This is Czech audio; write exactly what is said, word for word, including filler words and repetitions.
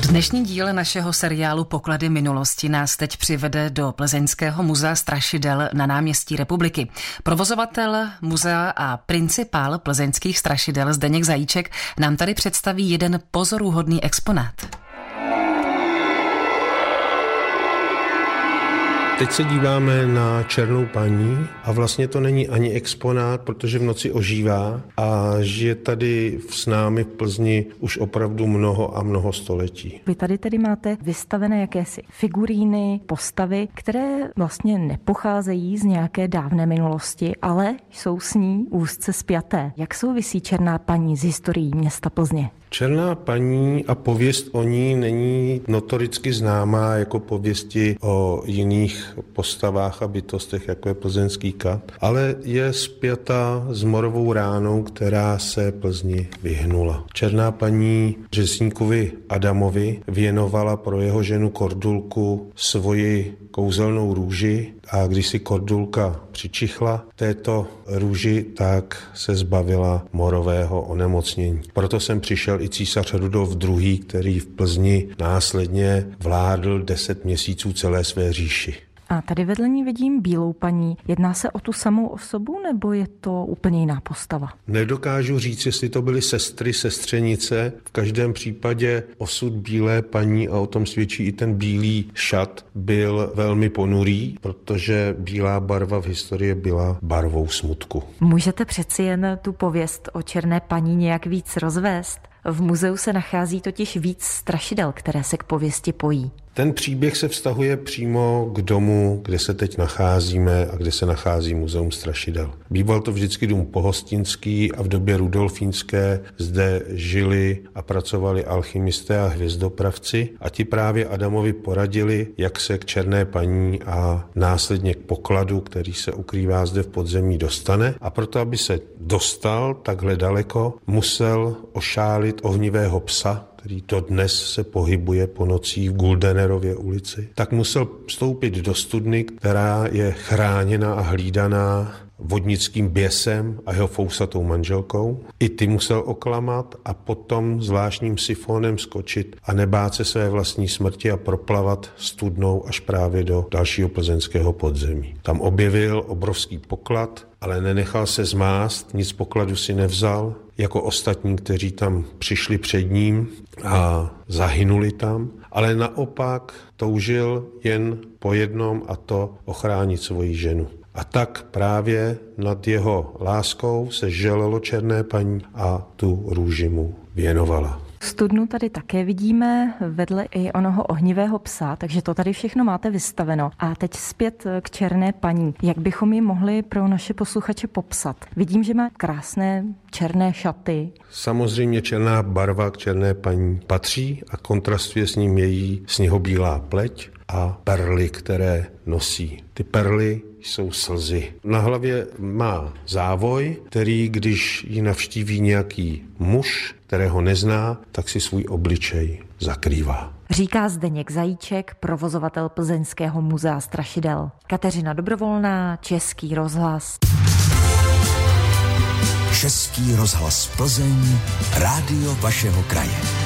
Dnešní díl našeho seriálu Poklady minulosti nás teď přivede do Plzeňského muzea strašidel na náměstí Republiky. Provozovatel muzea a principál plzeňských strašidel Zdeněk Zajíček nám tady představí jeden pozoruhodný exponát. Teď se díváme na černou paní a vlastně to není ani exponát, protože v noci ožívá a žije tady s námi v Plzni už opravdu mnoho a mnoho století. Vy tady tedy máte vystavené jakési figuríny, postavy, které vlastně nepocházejí z nějaké dávné minulosti, ale jsou s ní úzce spjaté. Jak souvisí černá paní s historií města Plzně? Černá paní a pověst o ní není notoricky známá jako pověsti o jiných postavách a bytostech, jako je plzeňský kat, ale je spjata s morovou ránou, která se Plzni vyhnula. Černá paní řezníkovi Adamovi věnovala pro jeho ženu Kordulku svoji kouzelnou růži a když si Kordulka přičichla této růži, tak se zbavila morového onemocnění. Proto jsem přišel i císař Rudolf druhý., který v Plzni následně vládl deset měsíců celé své říši. A tady vedle ní vidím bílou paní. Jedná se o tu samou osobu, nebo je to úplně jiná postava? Nedokážu říct, jestli to byly sestry, sestřenice. V každém případě osud bílé paní, a o tom svědčí i ten bílý šat, byl velmi ponurý, protože bílá barva v historii byla barvou smutku. Můžete přeci jen tu pověst o černé paní nějak víc rozvést? V muzeu se nachází totiž víc strašidel, které se k pověsti pojí. Ten příběh se vztahuje přímo k domu, kde se teď nacházíme a kde se nachází muzeum strašidel. Býval to vždycky dům pohostinský a v době rudolfínské zde žili a pracovali alchymisté a hvězdopravci a ti právě Adamovi poradili, jak se k černé paní a následně k pokladu, který se ukrývá zde v podzemí, dostane. A proto, aby se dostal takhle daleko, musel ošálit ohnivého psa, který dodnes se pohybuje po nocích v Guldenerově ulici, tak musel vstoupit do studny, která je chráněna a hlídaná vodnickým běsem a jeho fousatou manželkou. I ty musel oklamat a potom zvláštním sifonem skočit a nebát se své vlastní smrti a proplavat studnou až právě do dalšího plzeňského podzemí. Tam objevil obrovský poklad, ale nenechal se zmást, nic pokladu si nevzal, jako ostatní, kteří tam přišli před ním a zahynuli tam, ale naopak toužil jen po jednom, a to ochránit svoji ženu. A tak právě nad jeho láskou se želelo černé paní a tu růži mu věnovala. Studnu tady také vidíme, vedle i onoho ohnivého psa, takže to tady všechno máte vystaveno. A teď zpět k černé paní. Jak bychom ji mohli pro naše posluchače popsat? Vidím, že má krásné černé šaty. Samozřejmě černá barva k černé paní patří a kontrastuje s ním její sněhobílá pleť a perly, které nosí. Ty perly jsou slzy. Na hlavě má závoj, který, když ji navštíví nějaký muž, kterého nezná, tak si svůj obličej zakrývá. Říká Zdeněk Zajíček, provozovatel Plzeňského muzea strašidel. Kateřina Dobrovolná, Český rozhlas. Český rozhlas Plzeň, rádio vašeho kraje.